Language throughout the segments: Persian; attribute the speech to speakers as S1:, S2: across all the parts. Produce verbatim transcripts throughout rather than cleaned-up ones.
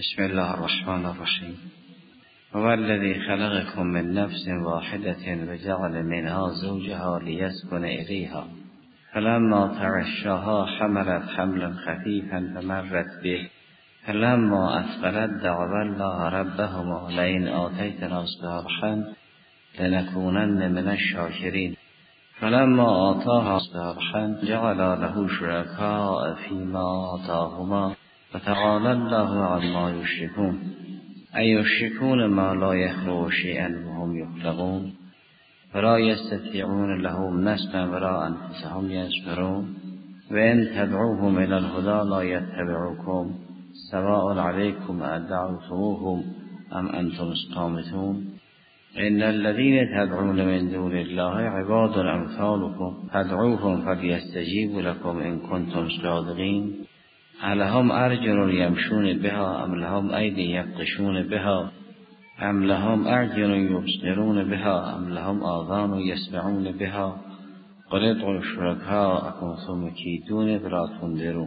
S1: بسم الله الرحمن الرحیم. هو الذی خلقکم من نفس واحدة وجعل منها زوجها لیسکن الیها فلما تغشاها حملت حملا خفیفا فمرت به فلما اثقلت دعوا الله ربهما لئن آتیتنا صالحا لنکونن من الشاکرین فلما آتاها صالحا جعل له شرکاء فیما آتاهما فتعالى الله عما یشرکون ایشرکون ما لا یخلق شیئا وهم یخلقون ولا یستطیعون لهم نصرا ولا انفسهم ینصرون وان تدعوهم الى الهدى لا یتبعوکم سواء علیکم ادعوتموهم ام انتم صامتون ان الذين تدعون من دون الله عباد امثالكم فادعوهم فليستجيبوا لكم ان كنتم صادقين الهم ارجل يمشون بها ام لهم ايدي يبطشون بها ام لهم اعين يبصرون بها ام لهم آذان يسمعون بها قل ادعوا شركاءكم ثم كيدون ولا تنظرون.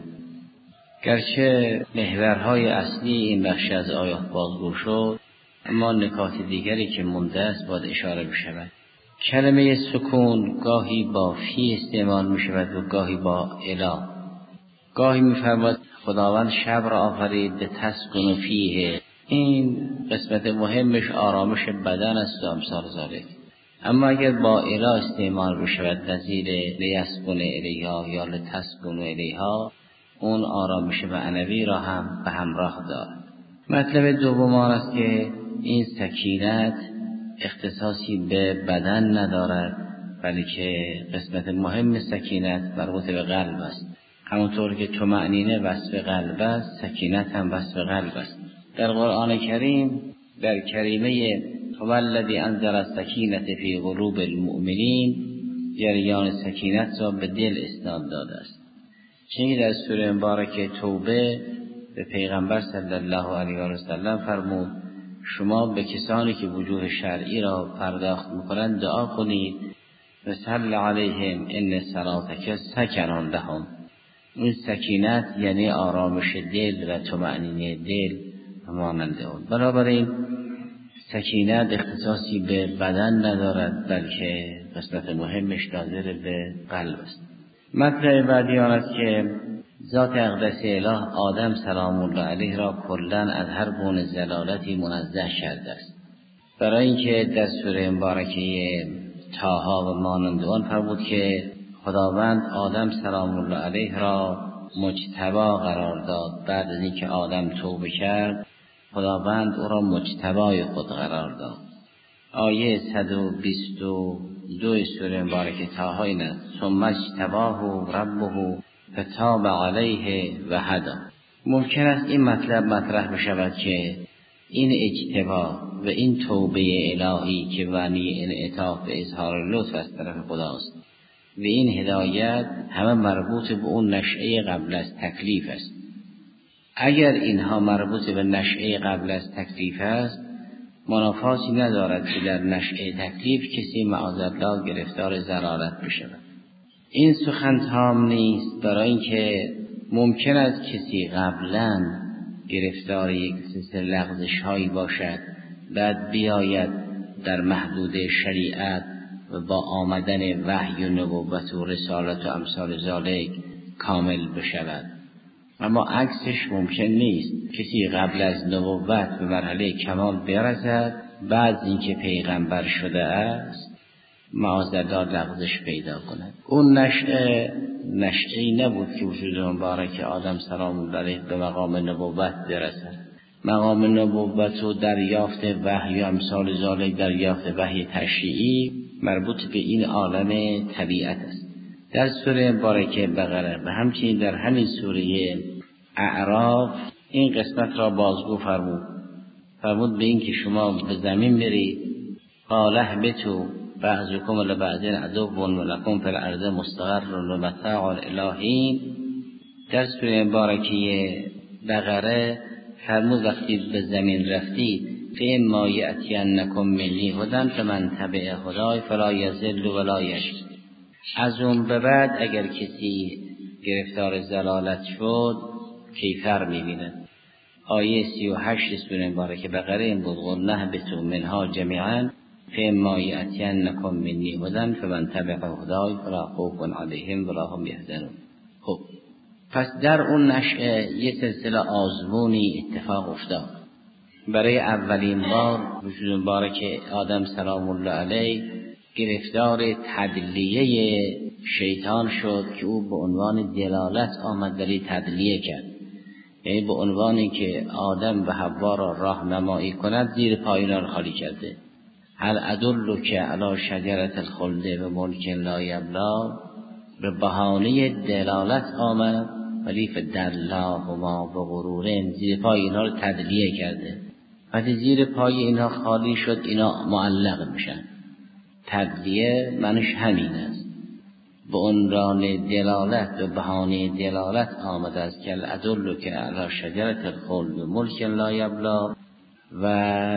S1: گرچه محورهای اصلی این بخش از آیات بازگو شد، اما نکات دیگری که مونده است باید اشاره بشود. کلمه سکون گاهی با فی استعمال می شود و گاهی با اله. گاهی می فرماید خداوند شب را آفرید به تسکن فیه، این قسمت مهمش آرامش بدن است و امثال ذالک. اما اگر با اله استعمال بشود نظیر لیسکن الیها یا لتسکن الیها، اون آرامش معنوی را هم به همراه دارد. مطلب دوم آن است که این سکینت اختصاصی به بدن ندارد، بلکه قسمت مهم سکینت مربوط به قلب است. همونطور که طمأنینه وصف قلب است، سکینت هم وصف قلب است. در قرآن کریم در کریمه هو الذی انزل السکینة فی قلوب المؤمنین جریان سکینت را به دل اسناد داده است. چنین در سوره مبارکه توبه به پیغمبر صلی الله علیه و سلم فرمود شما به کسانی که وجوه شرعی را پرداخت می‌کنند دعا کنید و صل علیهم ان صلاتک سکن لهم. این سکینت یعنی آرامش دل و طمأنینه دل و مانند آن. بنابراین سکینت اختصاصی به بدن ندارد، بلکه قسمت مهمش ناظر به قلب است. مطلب بعدی آن است که ذات اقدس اله آدم سلام الله علیه را کلاً از هر گونه ضلالتی منزه کرده است. برای اینکه در سوره مبارکه طه و مانند آن فرمود که خداوند آدم سلام الله علیه را مجتبی قرار داد. بعد از اینکه آدم توبه کرد خداوند او را مجتبی خود قرار داد. آیه صد و بیست و دو سوره مبارکه طه این است ثم اجتباه ربه فتاب علیه و هدی. ممکن است این مطلب مطرح بشود که این اجتبا و این توبه الهی که معنی انعطاف به اظهار لطف از طرف خداست و این هدایت همه مربوط به اون نشأه قبل از تکلیف است. اگر اینها مربوط به نشأه قبل از تکلیف است، منافاتی ندارد که در نشأه تکلیف کسی معاذالله گرفتار ضلالت بشود. این سخن تام نیست، برای اینکه ممکن است کسی قبلا گرفتار یک سلسله لغزش هایی باشد، بعد بیاید در محدود شریعت و با آمدن وحی و نبوت و رسالت و امثال ذالک کامل بشود. اما عکسش ممکن نیست. کسی قبل از نبوت به مرحله کمال برسد، بعد اینکه پیغمبر شده است معاذالله لغزش پیدا کند. اون نشأه نشأه‌ای نبود که وجود مبارک آدم سلام الله علیه به مقام نبوت برسد. مقام نبوت و دریافت وحی و امثال ذالک، دریافت وحی تشریعی مربوط به این عالم طبیعت است. در سوره مبارکه بقره و همچنین در همین سوره اعراف این قسمت را بازگو فرمود. فرمود به این که شما به زمین برید قال اهبطوا بعضکم لبعض عدو و لکم فی الارض مستقر و متاع الی حین. در سوره مبارکه بقره فرمود وقتی به زمین رفتید فاما یأتینکم منی هدی فمن تبع هدای فلا یضل ولا یشقی. از اون به بعد اگر کسی گرفتار ضلالت شد کیفر می‌بیند. آیه سی و هشت سوره مبارکه بقره این بود: قل اهبطوا منها جمیعا فاما یأتینکم منی هدی فمن تبع هدای فلا خوف علیهم ولا هم یحزنون. خب پس در اون نشأه یه سلسله آزمونی اتفاق افتاد. برای اولین بار وجود مبارک آدم سلام الله علیه گرفتار تدلیه شیطان شد که او به عنوان دلالت آمد ولی تدلیه کرد، یعنی به عنوانی که آدم و حوا را راهنمایی کند زیر پای را خالی کرده. هل ادلک علی شجرة الخلد و ملک لا یبلی، به بهانه دلالت آمد ولی فدلاهما بغرور، زیر پای اینا رو تدلیه کرده. وقتی زیر پای اینا خالی شد اینا معلق میشن. تدلیه معنیش همین است، به عنوان دلالت و بهانه دلالت آمده است که الادلک علی شجرة الخلد و ملک لا یبلی، و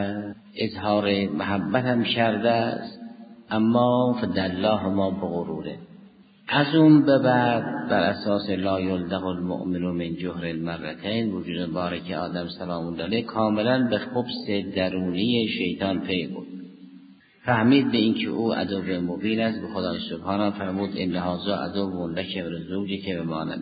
S1: اظهار محبت هم کرده است، اما فدلاهما بغروره. از اون به بعد بر اساس لا یلدغ المؤمن من جحر المرتین وجود مبارک آدم سلام الله علیه کاملا به خبث درونی شیطان پی بود. فهمید به اینکه او عدو مبین است، به خدای سبحانه فرمود ان هذا عدو لک ولزوجک بمانند.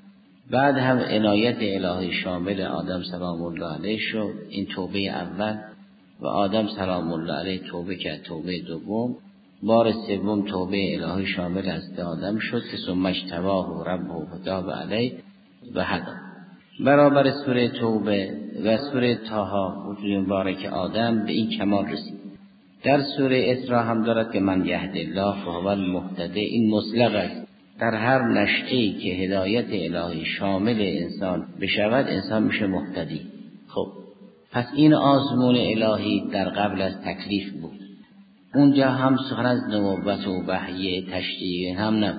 S1: بعد هم عنایت الهی شامل آدم سلام الله علیه شد. این توبه اول و آدم سلام الله علیه توبه کرد. توبه دوم، بار سوم توبه الهی شامل است آدم شد که ثم اجتباه ربه فتاب علیه و هدی. برابر سوره توبه و سوره طه وجود مبارک آدم به این کمال رسید. در سوره اسراء هم دارد که من یهد الله فهو المهتدی. این مطلق است، در هر نشأه‌ای که هدایت الهی شامل انسان بشود انسان میشه مهتدی. خب پس این آزمون الهی در قبل از تکلیف بود. اونجا هم سخن از نبوت و وحی تشریع هم نه.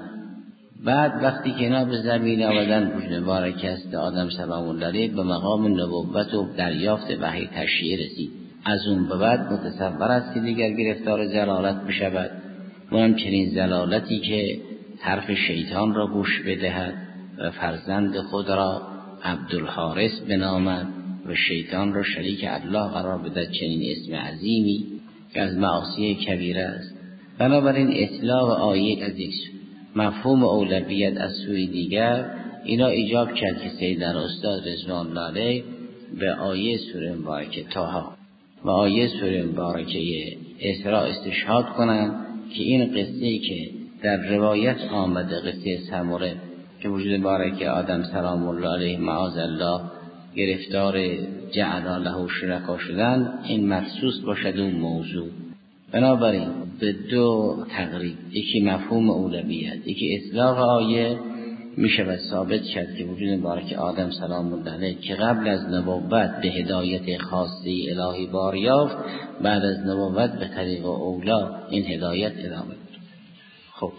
S1: بعد وقتی که اینا به زمین آمدن وجود مبارک است آدم سلام الله علیه به مقام نبوت و دریافت وحی تشریع رسید. از اون به بعد متصور است که دیگر گرفتار زلالت بشود، و همچنین زلالتی که حرف شیطان را گوش بدهد و فرزند خود را عبدالحارث بنامد و شیطان را شریک الله قرار بدهد، چنین اسم عظیمی که از معاصی کبیره است. بنابراین اطلاع آیه از یک مفهوم اولویت از سوی دیگر اینا ایجاب کرد که سیدنا استاد رضوان الله علیه به آیه سوره مبارکه طه و آیه سوره مبارکه اسراء استشهاد کنند که این قصه‌ای که در روایت آمده، قصه سمره که وجود مبارک آدم سلام الله علیه معاذ الله گرفتار جعل له شرکا شدن، این مخصوص باشد اون موضوع. بنابراین به دو تقریب، یکی مفهوم اولویت، یکی اطلاق آیه، می شود ثابت شد که وجود مبارک آدم سلام الله علیه که قبل از نبوت به هدایت خاصی الهی بار یافت، بعد از نبوت به طریق اولا این هدایت ادامه داد. خب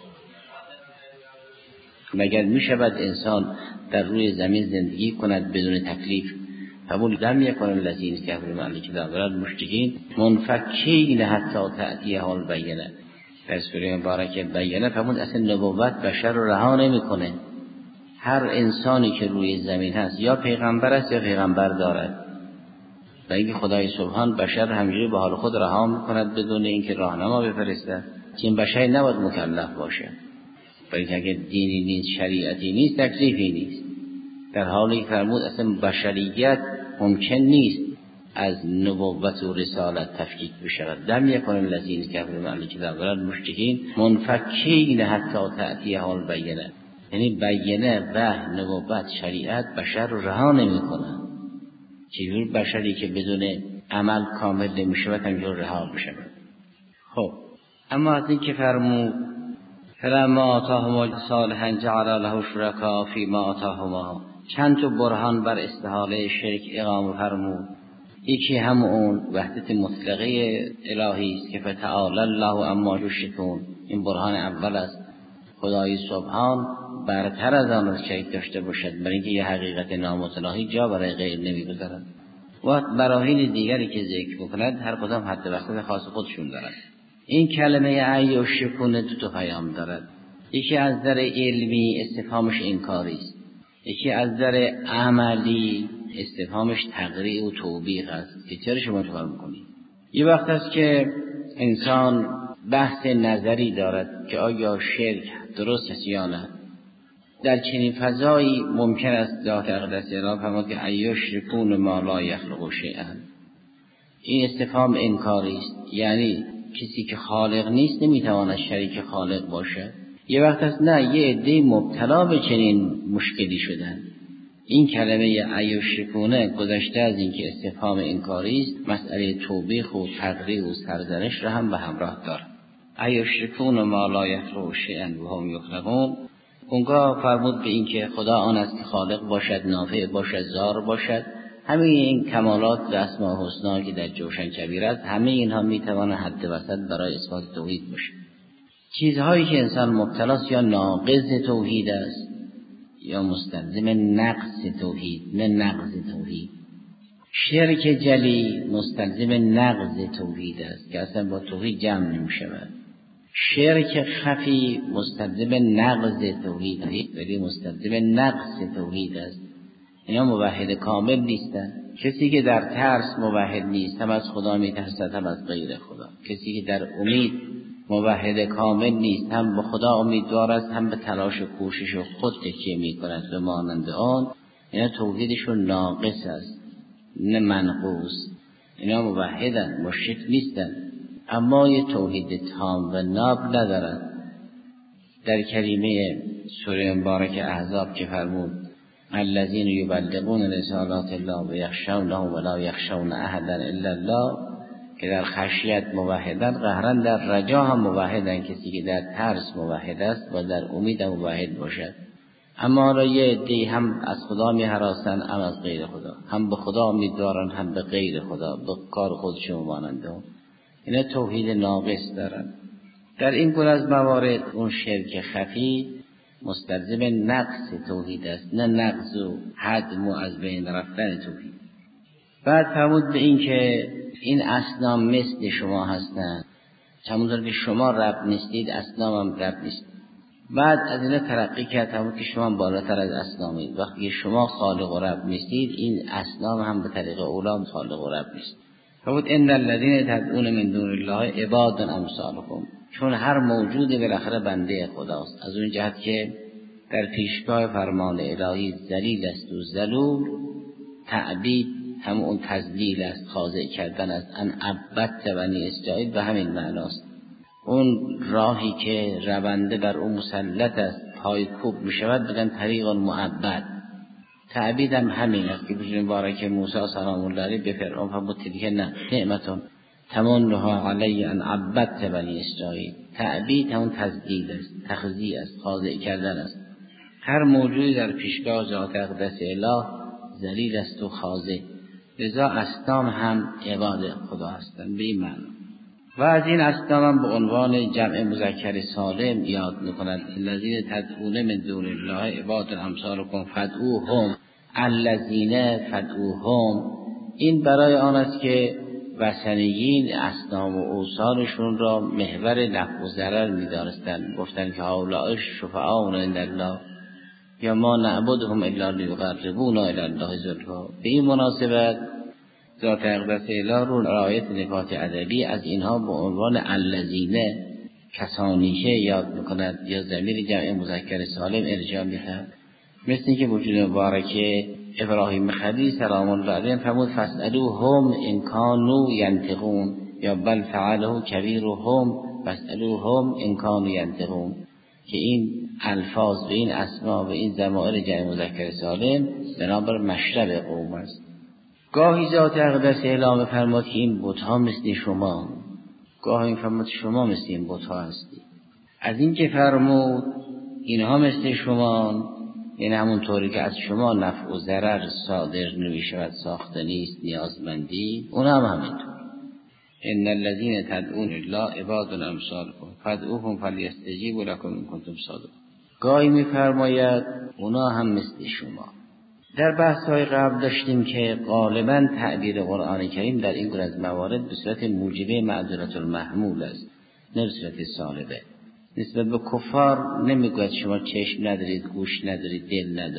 S1: مگر می شود انسان در روی زمین زندگی کند بدون تکلیف؟ فمون لم یکن الذین کفروا من الکتاب والمشرکین منفکین حتی تأتیهم البینه. در سوره مبارکه بینه فمون اصلا نبوت بشر رو رها نمیکنه. هر انسانی که روی زمین هست یا پیغمبر است یا پیغمبر دارد، و اینکه خدای سبحان بشر همینجوری به حال خود رها میکند بدون اینکه راهنما بفرسته. این بشر نباید مکلف باشه، برای اگر دینی نیست، شریعتی نیست، تکلیفی نیست. در حالی که فرمود اصلا بشریت ممکن نیست از نبوت و رسالت تفکیک بشود. لم یکن الذین کفروا من الکتاب والمشرکین منفکین حتی تأتیهم البینه. یعنی بینه و نبوت شریعت بشر رو رها نمی‌کنه. چجور بشری که بدون عمل کامل نمی‌شود همینجور رها بشه. خب اما از این که فرمود فلما آتاهما صالحا جعل له شرکا فیما آتاهما، چند تا برهان بر استحاله شرک اقامه فرمود. یکی هم اون وحدت مطلقه الهی است که فتعالی الله عما یشرکون. این برهان اول است. خدای سبحان برتر از آن از شریک داشته باشد، برای اینکه یه حقیقت نامتناهی جا برای غیر نمیگذارد. و براهین دیگری که ذکر بکند هر کدام حد وقت خاص خودشون دارد. این کلمه ای و شکون دو تا پیام دارد. یکی از در علمی استفهامش انکاری است، یکی از در عملی استفهامش تقریع و توبیخ است که چرا شما چکار میکنید. یه وقت است که انسان بحث نظری دارد که آیا شرک درست است یا نه. در چنین فضایی ممکن است ذات اقدس الهی فرمود که ایشرکون ما لا یخلق شیئا. این استفهام انکاری است، یعنی کسی که خالق نیست نمیتواند شریک خالق باشد. یه وقت است نه، یه عده مبتلا به چنین مشکلی شدن. این کلمه ایشرکونه گذشته از این که استفهام انکاری است، مسئله توبیخ و تقریع و سرزنش را هم به همراه دارد. ایشرکون ما لا یخلق شیئا و هم یخلقون. اونگاه فرمود به این که خدا آن است که خالق باشد، نافع باشد، ضار باشد. همه این کمالات و اسماء الحسنا که در جوشن کبیر است، همه اینها میتواند حد وسط برای اثبات توحید باشد. چیزهایی که انسان مبتلاست یا ناقض توحید است یا مستلزم نقص توحید، نه نقض توحید. شرک جلی مستلزم نقض توحید است که اصلا با توحید جمع نمی شود. شرک خفی مستلزم نقض توحید است ولی مستلزم نقص توحید است. اینا موحد کامل نیستن. کسی که در ترس موحد نیست، هم از خدا میترسد هم از غیر خدا. کسی که در امید موحد کامل نیست، هم به خدا امیدوار است هم به تلاش و کوشش و خود تکیه میکند به مانند آن. اینا توحیدشون ناقص است نه منقوص. اینا موحدن، مشرک نیستن، اما یه توحید تام و ناب ندارن. در کلمه سوره مبارک احزاب که فرمود الذین یبلغون رسالات الله و یخشونه ولا یخشون احدا الا الله، که در خشیت موحدن، قهرن در رجا هم موحدن. کسی که در ترس موحد است و در امید موحد باشد. اما را یه عده‌ای هم از خدا می هراسن هم از غیر خدا، هم به خدا امیدوارن هم به غیر خدا، به کار خودشون ماننده. اینا توحید ناقص دارن. در این گونه از موارد اون شرک خفی مستلزم نقص توحید است نه نقض و هدم و از بین رفتن توحید. بعد فرمود به این که این اصنام مثل شما هستند، همونطور که شما رب نیستید اصنام هم رب نیست. بعد از این ترقی کرد فرمود که شما بالاتر از اصنامید. وقتی شما خالق و رب نیستید، این اصنام هم به طریق اولا خالق و رب نیست. فرمود ان الذین تدعون من دون الله عباد امثالکم. چون هر موجودی بالاخره بنده خداست، از اون جهت که در پیشگاه فرمان الهی ذلیل است و ذلول. تعبید هم اون تذلیل است، خاضع کردن است. ان عبدت بنی اسرائیل به همین معناست. اون راهی که رونده بر اون مسلط است پای کوب می شود بگن طریق معبد. تعبید هم همین است که بجن مبارک موسی سلام الله علیه به فرعون فرمود تلک نعمتون تمنها علی ان عبدت بنی اسرائیل. تعبید همون تذلیل است، تخضیع است، خاضع کردن است. هر موجودی در پیشگاه ذات اقدس اله ذلیل است و خاضع. لذا اصنام هم عباد خدا هستند به این معنی. و از این اصنام هم به عنوان جمع مذکر سالم یاد میکنند. الذین تدعون من دون الله عباد امثالکم فادعوهم. الذین فادعوهم این برای آن است که وثنیین اصنام و اوثانشون را محور نفع و ضرر می‌دانستند. گفتند که هؤلاء شفعاؤنا عند الله یا ما نعبدهم الا لیقربونا الی الله زلفا. به این مناسبت ذات اقدس اله رو رعایت نکات ادبی از اینها به عنوان الذین کسانیشه یاد می‌کند یا ضمیر جمع مذکر سالم ارجاع می‌دهد. مثل اینکه وجود مبارک ابراهیم خلیل سلام الله علیه فرمود فاسألوهم ان کانوا ینطقون یا بل فعله کبیرهم فاسألوهم ان کانوا ینطقون، که این الفاظ و این اسما و این ضمائر جمع مذکر سالم بنابر مشرب قوم است. گاهی ذات اقدس اعلام فرمود که این بت‌ها مثل شما، گاهی فرمود شما مثل این بت‌ها هستید. از این که فرمود اینها مثل شما، یعنی همون طوری که از شما نفع و ضرر صادر نمی شود، ساخته نیست، نیازمندی، اون هم همینطور. ان الذین تدعون الله عباد امثالکم فادعوهم فلیستجیبوا لکم ان کنتم صادقین. گاهی می‌فرماید اونا هم مثل شما. در بحث‌های قبل داشتیم که غالباً تعبیر قرآن کریم در این گونه از موارد به صورت موجبه معذرة المحمول است، نه به صورت سالبه. نسبت به کفار نمیگوید شما چشم ندارید، گوش ندارید، دل ندارید.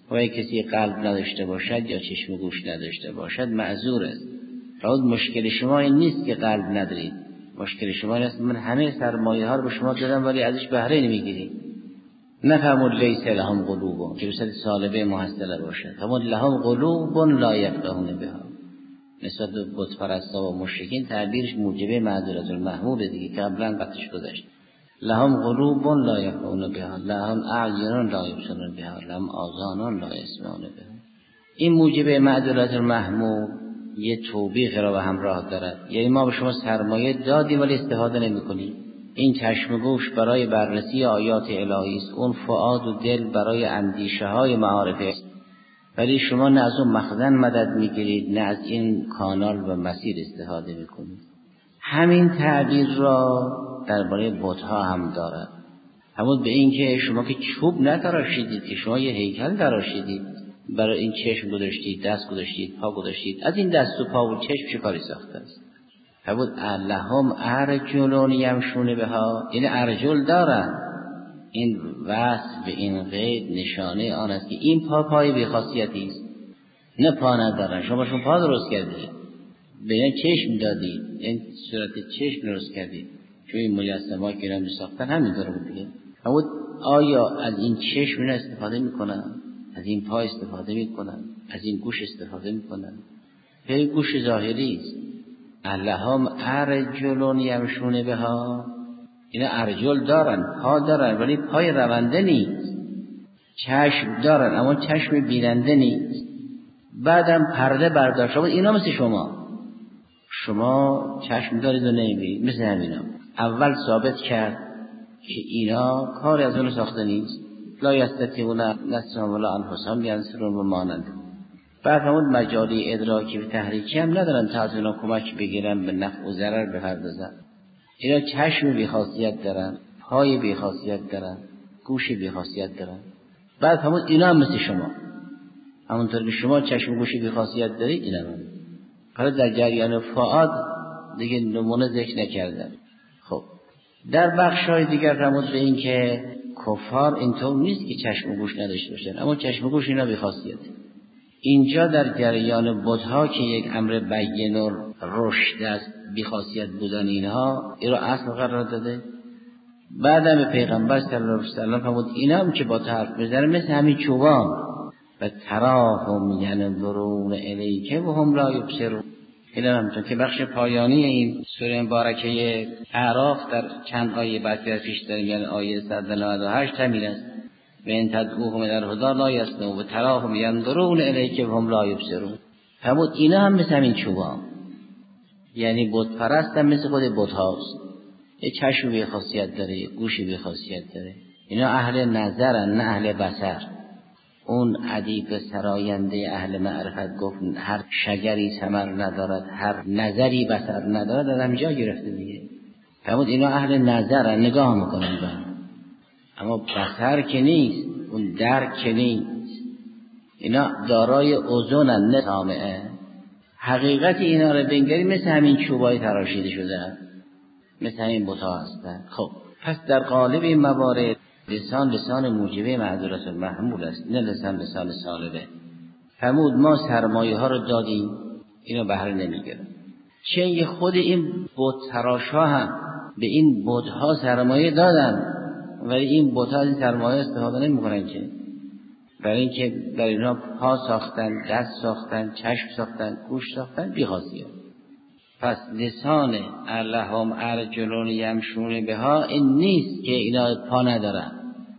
S1: و اگه کسی قلب نداشته باشد یا چشم و گوش نداشته باشد معذور است. فرمود مشکل شما این نیست که قلب ندارید، مشکل شما این است من همه سرمایه ها رو به شما دادم ولی ازش بهره نمیگیرید. نفهمون لیس لهم قلوب که بسید سالبه محصله باشد. فرمود لهم قلوب لا یفقهون بها. نسبت به بت پرستا و مشرکین تعبیرش موجب معذرت المحمود دیگه که قبلا وقتش گذشت. لهم قلوب لا یفقهون بها، لهم اعین لا یبصرون بها، لهم آذان لا یسمعون بها. این موجب معذرت المحمود یه توبیخ را به همراه دارد. یعنی ما به شما سرمایه دادیم ولی استفاده نمی‌کنید. این چشم و گوش برای بررسی آیات الهی است، اون فؤاد و دل برای اندیشه های معارف است، ولی شما نه از اون مخزن مدد میگیرید نه از این کانال و مسیر استفاده میکنید. همین تعبیر را درباره بت‌ها هم دارد. همون به این که شما که چوب نتراشیدید، که شما یه هیکل تراشیدید، برای این چشم گذاشتید، دست گذاشتید، پا گذاشتید، از این دست و پا و چشم چه کاری ساخته است؟ فرمود لهم ارجل یمشون بها، این ارجل دارن. این وصف این قید نشانه آن است که این پا پای بی‌خاصیتی است، نه پا ندارن. شما باشون پا درست کردید، به این چشم دادید، این صورت چشم درست کردید، چون این مجسمه‌ها که اینا می‌ساختن همینطور بود دیگه. فرمود آیا از این چشم اینا استفاده میکنن؟ از این پا استفاده میکنن؟ از این گوش استفاده میکنن؟ این گوش ظاهری است. لهم ارجل یمشون بها، اینا ارجل دارن، پا دارن ولی پای رونده نیست. چشم دارن اما چشم بیننده نیست. بعدم پرده برداشت. شما اینا مثل شما شما چشم دارید و نمیبینید، مثل همینا. اول ثابت کرد که اینا کاری از اون ساخته نیست، لا یستطیعون نصرهم ولا انفسهم ینصرون و مانند. بعد همون مجالی ادراکی و تحریکی هم ندارن تا از اونا کمک بگیرن به نفع و ضرر بپردازن. اینا چشم بی‌خاصیت دارن، پای بی‌خاصیت دارن، گوش بی‌خاصیت دارن. بعد همون اینا هم مثل شما، همونطور که شما چشم و گوش بی‌خاصیت دارید اینا هم. حالا در جریان فؤاد دیگه نمونه ذکر نکردن. خب در بخش‌های دیگر رمز به این که کفار اینطور نیست که چشم و گوش نداشته باشن، اما چشم و گوش اینا بی‌خاصیت. اینجا در جریان بت‌ها که یک امر بیان و رشد است، بی‌خاصیت بودن اینها این را اصل قرار داده. بعدم پیغمبر صلی الله علیه و سلم فرمود اینا هم که با حرف بزنن مثل همین چوبان و تراهم ینظرون الیک و هم لا یبصرون. اینا هم که بخش پایانی این سوره مبارکه اعراف در چند آیه بعد از پیش داریم، یعنی آیه صد و نود و هشت همین است. و این تدعوهم الى الهدی لا یسمعون و تراهم ینظرون الیک و هم لا یبصرون. فرمود اینا هم مثل همین چوبان، یعنی بت پرست هم مثل خود بت هاست. یه چشم بی خاصیت داره، یه گوش بی خاصیت داره. اینا اهل نظرن نه اهل بصر. اون ادیب سراینده اهل معرفت گفت هر شجری ثمر ندارد، هر نظری بصر ندارد، از همینجا گرفته دیگه. فرمود اینا اهل نظرن، نگاه میکنن به، اما بصر که نیست، اون درک که نیست. اینا دارای اذنن نه سامعه. حقیقت اینا رو بنگری مثل همین چوبای تراشیده شده، مثل همین بتا هستن. خب پس در قالب این موارد لسان لسان موجبه معذرت المحمول است، نه لسان لسان سالبه. فرمود ما سرمایه ها رو دادیم اینو بهره نمیگیرن. چه خود این بت تراشا هم به این بت ها سرمایه دادن ولی این بت ها از این سرمایه استفاده نمیکنن، که برای اینکه برای اینا پا ساختن، دست ساختن، چشم ساختن، گوش ساختن، بی‌خاصیت. پس لسان لهم ارجل یمشون بها این نیست که اینا پا ندارن،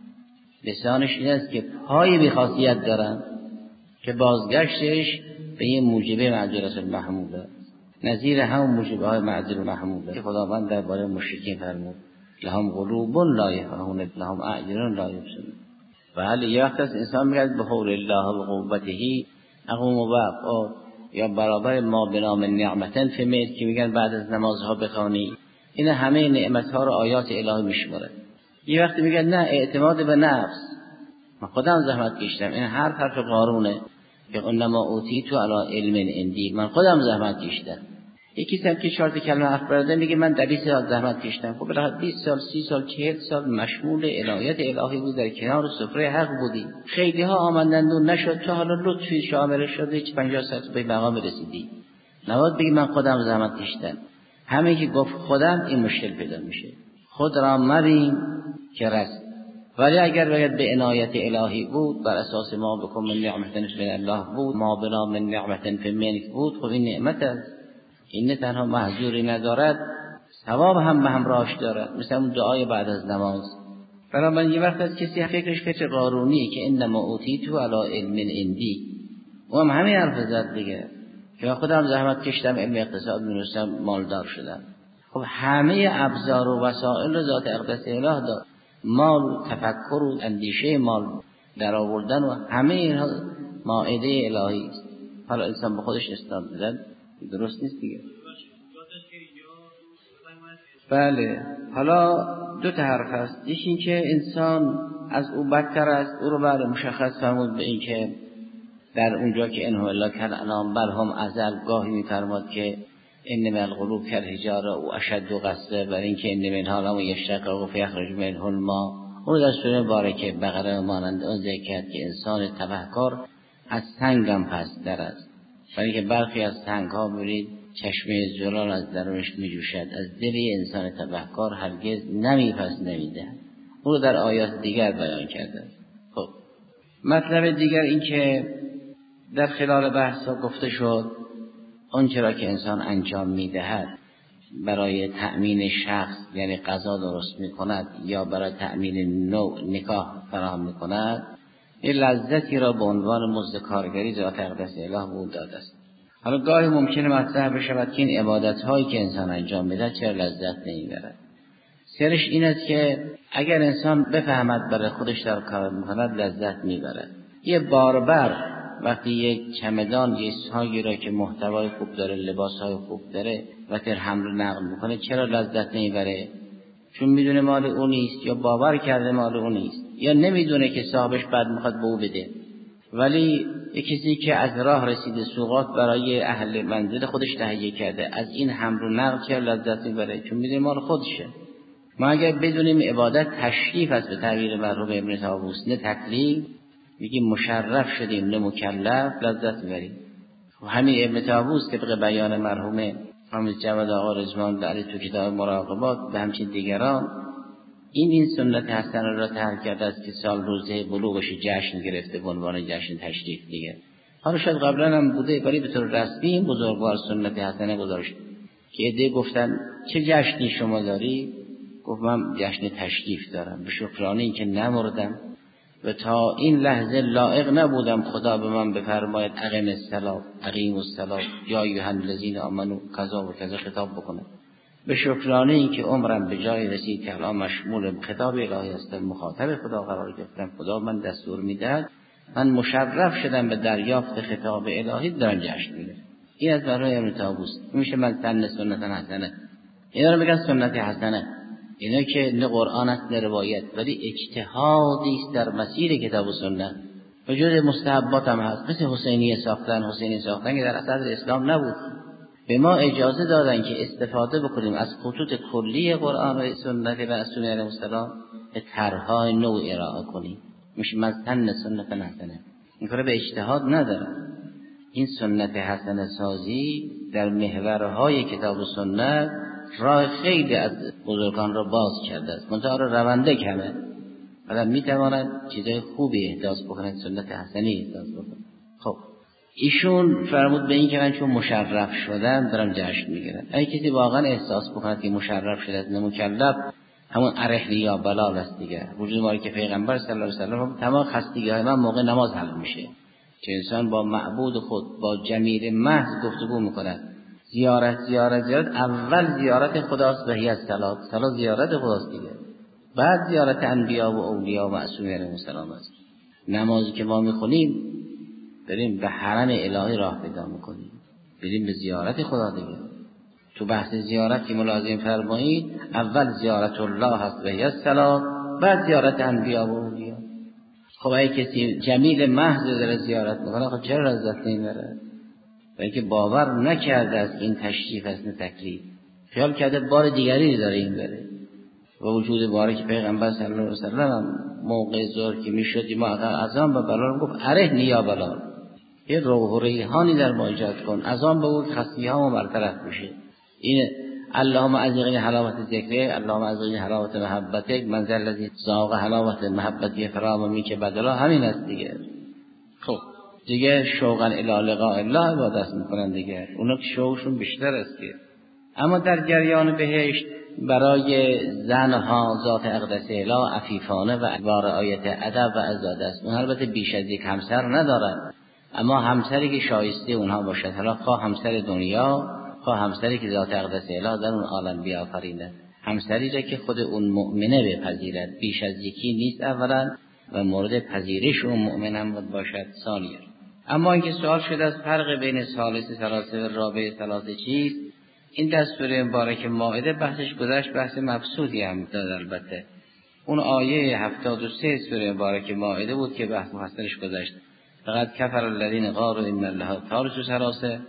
S1: لسانش این است که پای بی‌خاصیت دارن که بازگشتش به این موجبه معذرت المحموله، نظیر همون موجبه های معذرت المحموله که خداوند درباره مشرکین فرمود لهم قلوب لا یفقهون لهم اعین لا یبصرون. ولی یه وقت از انسان میگه به حول الله و قوته اقوم و وقع، یا برابر ما به نام نعمتن فمید که میگن بعد از نمازها بخوانی. این همه نعمتها رو آیات الهی میشماره. یه وقتی میگن نه اعتماد به نفس، من خودم زحمت کشیدم، این هر حرف قارونه که انما اوتیتو علی علم عندی، من خودم زحمت کشیدم.
S2: یکی هم که چهار تا کلمه حرف برده میگه من دویست سال زحمت کشیدم. خب بالاخره بیست سال، سی سال، چهل سال مشمول عنایت الهی بود، در کنار سفره حق بودی. خیلی ها آمدند و نشد، تو حالا لطفی شامل شده چه پنجاه سال به مقام رسیدی. نباید بگی من خودم زحمت کشیدم. همه که گفت خودم این مشکل پیدا میشه. خود را مبین که رست. ولی اگر بگید به عنایت الهی بود، بر اساس ما بکن من نعمت من الله بود، ما بنا من نعمت فمنک بود، خب این نعمت است. این تنها محظوری ندارد، ثواب هم به همراهش دارد، مثل اون دعای بعد از نماز. بنابراین یه وقت از کسی فکرش فکر قارونی که انما اوتیتو علی علم عندی، و هم همین حرف زد دیگه که من خودم زحمت کشیدم، علم اقتصاد می‌نوشتم، مالدار شدم. خب همه ابزار و وسایل رو ذات اقدس اله داد، مال، تفکر و اندیشه مال در آوردن و همه اینها مائده الهی است. حالا انسان به خودش اسناد بزن درست نیست دیگه. بله، حالا دو تا حرف هست. یکی این که انسان از او بدتر است، او رو بعد مشخص فرمود به این که در اونجا که انه الا کالانعام بل هم ازل، گاهی میفرماد که انما القلوب کالحجاره و اشد قسوه، بر این که ان منها لما یشتقق فیخرج منه الماء. اون در سوره مبارکه بقره مانند اون ذکر کرد که انسان تبهکار از سنگ هم پست‌تر است، برای که برخی از سنگ ها برید چشمه زلال از درونش می جوشد، از دل انسان تبهکار هرگز نمی پس نمیده. او رو در آیات دیگر بیان کرده. خب مطلب دیگر این که در خلال بحث ها گفته شد آنچه را که انسان انجام می دهد برای تأمین شخص، یعنی قضا درست می کند یا برای تأمین نوع نکاح فراهم می کند، این لذتی را به عنوان مزد کارگری ذات اقدس اله بود داده است. حالا گاهی ممکنه مطرح بشود که این عبادت هایی که انسان انجام میده چرا لذت نمیبرد. سرش این است که اگر انسان بفهمد برای خودش در کار میکند لذت میبرد. یه باربر وقتی یک چمدان یه ساگی را که محتوای خوب داره، لباس های خوب داره و تر حمل و نقل میکنه چرا لذت نمیبره؟ چون میدونه مال اون نیست، یا باور کرده مال اون نیست، یا نمیدونه که صاحبش بعد میخواد به او بده. ولی یک کسی که از راه رسیده سوغات برای اهل منزل خودش تهیه کرده، از این حمل و نقل چه لذت میبره؟ چون میدونه مال خودشه. ما اگر بدونیم عبادت تشریف است به تعبیر مرحوم ابن طاووس، نه تکلیف، میگیم مشرف شدیم نه مکلف، لذت میبریم. و همین ابن طاووس که به بیان مرحوم حامد جواد آقا رضوان علی تو کتاب مراقبات و همچنین دیگران این این سنت حسنه را ترک کرده است که سال روزه بلوغش جشن گرفته به عنوان جشن تشریف دیگه. حالا شاید قبلا هم بوده ولی به طور رسمی این بزرگوار سنت حسنه گذاشت که عده گفتن چه جشنی شما داری؟ گفت من جشن تشریف دارم، به شکرانه این که نمردم و تا این لحظه لایق نبودم خدا به من بفرماید اقیم الصلاة اقیم الصلاة یا ایها الذین آمنوا کذا و کذا خطاب بکنه. به شکرانه این که عمرم به جای رسید که الان مشمول خطاب الهی هستم، مخاطب خدا قرار گرفتم، خدا من دستور میدهد، من مشرف شدم به دریافت خطاب الهی، دارم جشن میگیرم. این از برای ابن طاووس میشه من سن سنت حسنه. اینا رو میگن سنت حسنه، اینا که نه قرآن است نه روایت، ولی اجتهادی است در مسیر کتاب و سنت. وجود مستحبات هم هست، مثل حسینیه ساختن، حسینی ساختن که در اصل اسلام نبود. به ما اجازه دادن که استفاده بکنیم از خطوط کلی قرآن و سنت رسول علیه السلام به طرح‌های نو ارائه کنیم. میشه مستن سنت حسنه. این کار به اجتهاد نداره. این سنت حسنه سازی در محورهای کتاب و سنت راه خیلی از بزرگان را باز کرده است. منتها رونده کمه. آدم میتواند چیزای خوبی احداث بکنه، سنت حسنی احداث بکنه. خب ایشون فرمود به این که من چون مشرف شدم دارم جشن میگیرم. اگه کسی واقعا احساس بکنه که مشرف شده است، نمکلف، همون ارحلی یا بلال است دیگه. وجود ما که پیغمبر صلی الله علیه و سلم تمام خستگی های من موقع نماز حل میشه. که انسان با معبود خود با جمیل محض گفتگو میکنه. زیارت زیارت زیارت اول زیارت خداست و هی الصلات، صلات زیارت خداست دیگه. بعد زیارت انبیا و اولیاء و معصومین علیهم السلام است. نمازی که ما میخونیم بریم به حرم الهی راه پیدا میکنیم، بریم به زیارت خدا دیگه. تو بحث زیارت که ملازم فرمایید اول زیارت الله هست و هی الصلات، بعد زیارت انبیا و اولیاء. خب اگه کسی جمیل محض داره زیارت میکنه خب چرا لذت نمیبره؟ و اینکه باور نکرده است این تشریف است نه تکلیف، خیال کرده بار دیگری داره این بره. و وجود باره که پیغمبر صلی الله علیه و سلم موقع ظهر که میشد ما اذان به بلال گفت ارهنی یا بلال، یه روح و ریحانی در ما ایجاد کن، اذان بگو که خستی‌هامو برطرف بشه. این اللهم ازغنی حلاوت ذکره، اللهم ازغنی حلاوت محبتک، من ذا الذی ذاق حلاوت محبتی فرام می که بدلا، همین است دیگه. خب دیگه شوقا الی لقاء الله عبادت میکنن دیگه، اونا که شوقشون بیشتر است که. اما در جریان بهشت برای زنها ذات اقدس اله عفیفانه و با رعایت ادب و عزادت است. اون البته بیش از یک همسر ندارن، اما همسری که شایسته اونها باشد، حالا خواه همسر دنیا خواه همسری که ذات اقدس اله در اون عالم بیافریند، همسری را که خود اون مؤمنه بپذیرد، بیش از یکی نیست اولا و مورد پذیرش اون مؤمن هم باشد ثانیا. اما اینکه سوال شده از فرق بین ثالث ثلاثه و رابع ثلاثه چیست، این دستور مبارک مائده بحثش گذشت، بحث مبسوطی هم داد. البته اون آیه هفتاد و سه سوره مبارک مائده بود که بحث مفصلش گذشت. فقط کفر الذین قالوا ان الله ثالث ثلاثه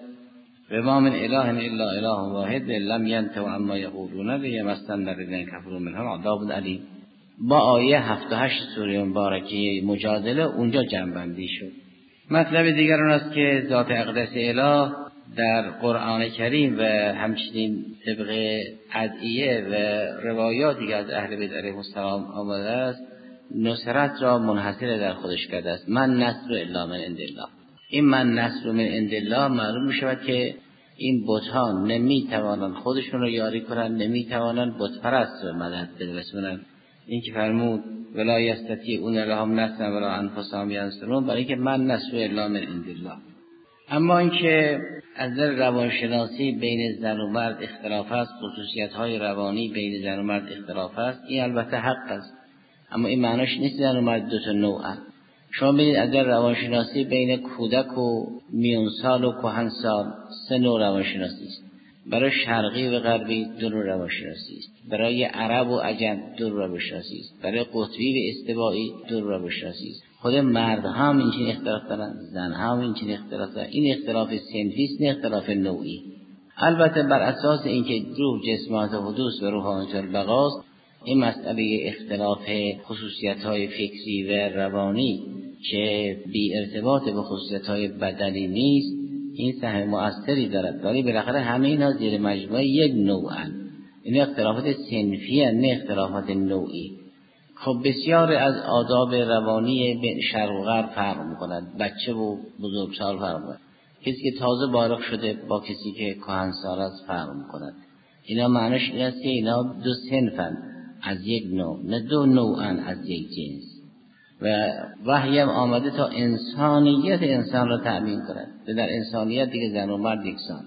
S2: و ما من اله الا اله واحد لم ينتهوا عما یقولون لیمسن الذین کفروا منهم عذاب الیم. با آیه هفتاد و هشت سوره مبارکه مجادله اونجا جمع‌بندی شد. مطلب دیگر اون است که ذات اقدس اله در قرآن کریم و همچنین طبق ادعیه و روایاتی که از اهل بیت علیهم السلام آمده است، نصرت را منحصر در خودش کرده است. من نصر الا من عند الله. این من نصر من عند الله معلوم می شود که این بت‌ها نمی توانند خودشون رو یاری کنند، نمی توانند بت پرست رو مدد برسونند. این که فرمود ولا یستطیعون لهم نصرا ولا انفسهم ینصرون، برای اینکه من نصر الا من عند الله. اما اینکه از نظر روانشناسی بین زن و مرد اختلاف است، خصوصیت‌های روانی بین زن و مرد اختلاف است، این البته حق است، اما این معنیش نیست زن و مرد دو تا نوعن. شما ببینید از نظر روانشناسی بین کودک و میانسال و کهنسال سه نوع روانشناسی است. برای شرقی و غربی دو نوع روانشناسی است. برای عرب و عجم دو نوع روانشناسی است. برای قطبی و استوایی دو نوع روانشناسی است. خود مرد هم این اختلاف دارن، زن هم این اختلاف دارن. این اختلاف صنفی است، نه اختلاف نوعی. البته بر اساس اینکه روح جسمات حدوث و روحانیت البقاست، این مسئله اختلاف خصوصیت‌های فکری و روانی که بی ارتباط به خصوصیت‌های بدنی نیست، این سهم مؤثری دارد، ولی بالاخره همه اینا زیر مجموعه یک نوعن. این اختلافات صنفی هستند، نه اختلافات نوعی. خب بسیار از آداب روانی بین شرق و غرب فرق می‌کند، بچه و بزرگسال فرق می‌کند. کسی که تازه بالغ شده با کسی که کهنسال است فرق می‌کند. اینا معنیش این است که اینا دو صنفن از یک نوع، نه دو نوعن از یک جنس. و وحی هم آمده تا انسانیت انسان را تأمین کند. در انسانیت دیگه زن و مرد یکسان.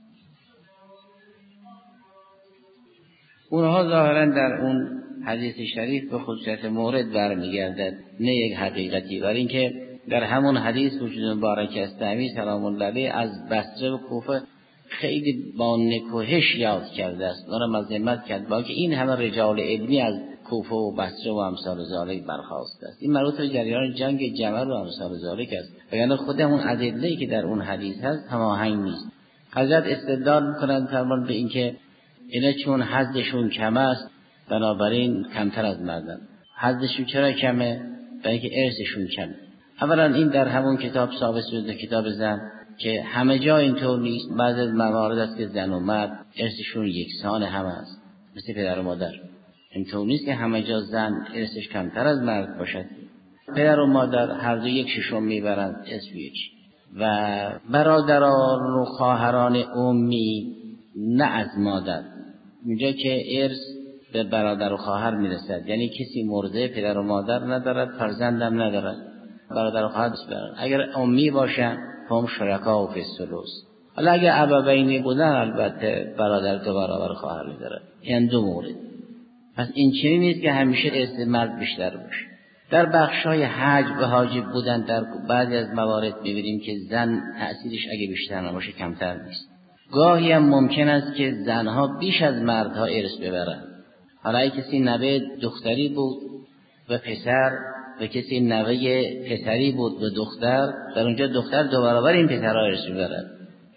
S2: اونها ظاهرا در اون حدیث شریف به خصوصیت مورد برمیگردد، نه یک حقیقتی. برای اینکه در همون حدیث وجود مبارک است نبی سلام الله علیه از بصره و کوفه خیلی با نکوهش یاد کرده است، اونها مذمت کرد با که این همه رجال علمی از کوفه و بصره و امثال ذالک برخاست است. این مربوط به جریان جنگ جمل و امثال ذالک است، یعنی خود همون ادله‌ای که در اون حدیث هست هماهنگ نیست. حضرت استدلال می‌کنند فرمان به اینکه اینا چون حظشون کم است بنابراین کمتر از مردن. حظشون چرا کمه؟ برای اینکه ارثشون کمه. اولا این در همون کتاب ثابت شده، کتاب زن، که همه جا اینطور نیست. بعضی از موارد است که زن و مرد ارثشون یکسان هم است، مثل پدر و مادر. اینطور نیست که همه جا زن ارثش کمتر از مرد باشد. پدر و مادر هر دو یک ششم میبرند ارث یکی. و برادران و خواهران امی نه از مادر، اینجا که ارث به برادر و خواهر میرسد، یعنی کسی مرده پدر و مادر ندارد، فرزندم ندارد، برادر و خواهر بسپرد. اگر امی باشن هم شرکا و فسلوس. حالا اگر ابوینی بودن البته برادر دو برابر خواهر میدارد. این دو مورد. پس این چنین نیست که همیشه ارث مرد بیشتر باشه. در بخشای حج و حاجب بودن در بعضی از موارد می‌بینیم که زن تأثیرش اگه بیشتر نباشه کمتر نیست. گاهی هم ممکن است که زنها بیش از مردها ارث ببرند. حالا اگه کسی نوه دختری بود و پسر و کسی نوه پسری بود و دختر، در اونجا دختر دو برابر این پسرها ارث می‌برد.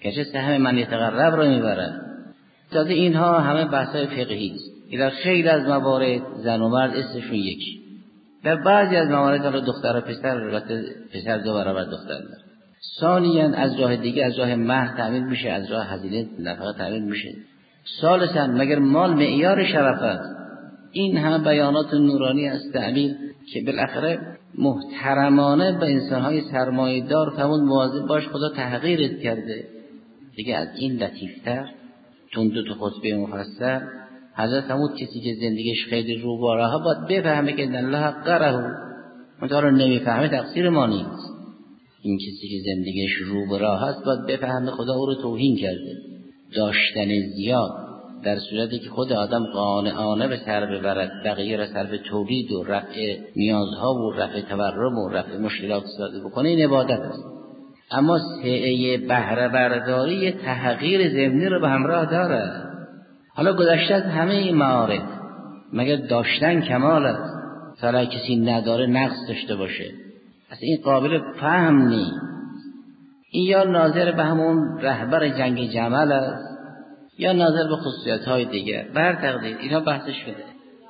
S2: گرچه سهم من یتقرب رو میبرد. تازه اینها همه بحث‌های فقهی است. در خیلی از موارد زن و مرد اسمشون یکی. در بعضی از موارد حالا دختر و پسر، البته پسر دو برابر دختر داره. ثانیاً از راه دیگه، از راه مهر تامین میشه، از راه هزینه نفقه تامین میشه. ثالثاً مگر مال معیار شرف است؟ این هم بیانات نورانی است تعبیر که بالاخره محترمانه به انسان‌های سرمایه‌دار فرمود مواظب باش خدا تحقیرت کرده. دیگه از این لطیفتر تون دو تا خطبه مفصل حضرت فرمود کسی که زندگیش خیلی روبارها باید بفهمه که الله قره، منتها رو نمیفهمه تقصیر ما نیست. این کسی که زندگیش روبراه هست باید بفهمه خدا او رو توهین کرده. داشتن زیاد در صورتی که خود آدم قانعانه به سر ببرد، بقیه را سر به تولید و رفع نیازها و رفع تورم و رفع مشکلات ساده بکنه، این عبادت است. اما سعی بهره برداری تحقیر ضمنی رو به همراه داره. حالا گذشته از همه این معارف مگر داشتن کمال است؟ تا کسی نداره نقص داشته باشه، اصلا این قابل فهم نیست. این یا ناظر به همون رهبر جنگ جمل است یا ناظر به خصوصیت‌های دیگر. بر تقدیر اینها بحثش شده.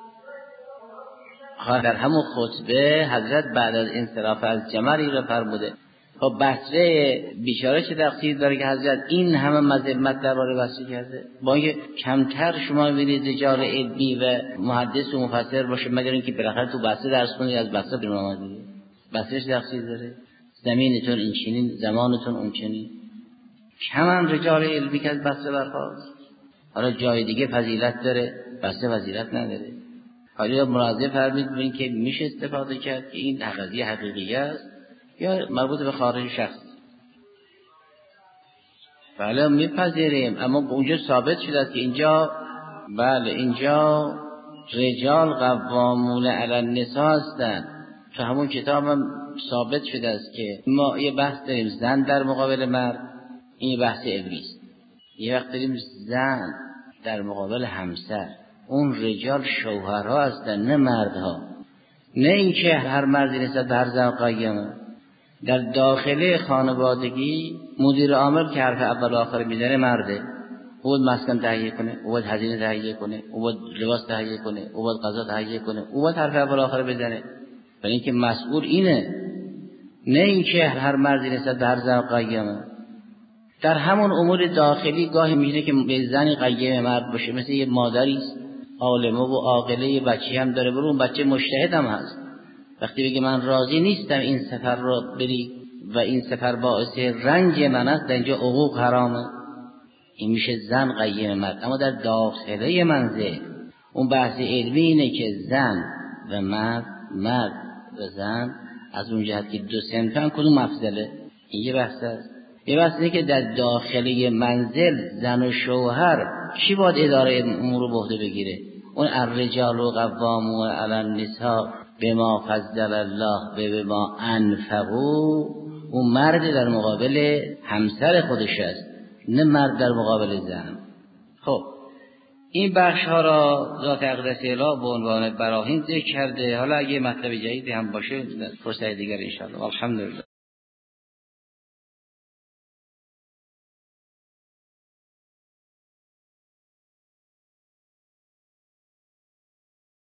S2: در همون خطبه حضرت بعد از انصراف از جملی را فرموده. خب بصره بیچاره چه تقصیر داره که حضرت این همه مذمت درباره بصره کرده؟ با اینکه کمتر شما می‌بینید رجال علمی و محدث و مفسر باشه مگر اینکه بالاخره تو بصره درس خونید، از بصره بیرون اومدید. بصره چه تقصیر داره؟ زمینتون این چنین، زمانتون اون چنین. کمن رجال علمی که از بصره برخاست. حالا جای دیگه فضیلت داره، بصره فضیلت نداره. حالا مراجعه فرمید ببین که میشه استفاده کرد که این قضیه حقیقی است یا مربوط به خارج شخص. بله میپذیریم، اما اونجا ثابت شده است که اینجا بله اینجا رجال قوامون علی النساء هستند. تو همون کتاب هم ثابت شده است که ما یه بحث داریم زن در مقابل مرد، این بحث ابلیس. یه وقت داریم زن در مقابل همسر، اون رجال شوهرها هستن نه مردها. نه اینکه هر مردی نسبت به هر زن قایمه. در داخله خانوادگی مدیر عامل که حرف اول و آخر میزنه مرده. او باید مسکن تهیه کنه، او باید هزینه تهیه کنه، او باید لباس تهیه کنه، او باید غذا تهیه کنه، او باید حرف اول و آخر بزنه. ولی اینکه مسئول اینه، نه اینکه هر مردی نسبت به هر زن قایمه. در همون امور داخلی گاهی میشه که به زنی قیم مرد باشه، مثل یه مادری است عالمه و عاقله، یه بچه‌ای هم داره، برو اون بچه مجتهد هم هست. وقتی بگه من راضی نیستم این سفر رو بری و این سفر باعث رنج من است، در اینجا حقوق حرامه، این میشه زن قیم مرد. اما در داخله منزل اون بحث علمی اینه که زن و مرد، مرد و زن از اون جهت که دو صنفن کدوم افضله، این یه بحث است. یه بحث اینه که در داخله منزل زن و شوهر کی باید اداره امور رو به عهده بگیره؟ اون الرجال و قوامون علی النساء بما فضل الله و بما انفقوا، اون مرد در مقابل همسر خودش است، نه مرد در مقابل زن. خب این بخش ها را ذات اقدس اله به عنوان براهین ذکر کرده. حالا اگه مطلب جدیدی هم باشه فرصت دیگر ان شاء الله. الحمدلله.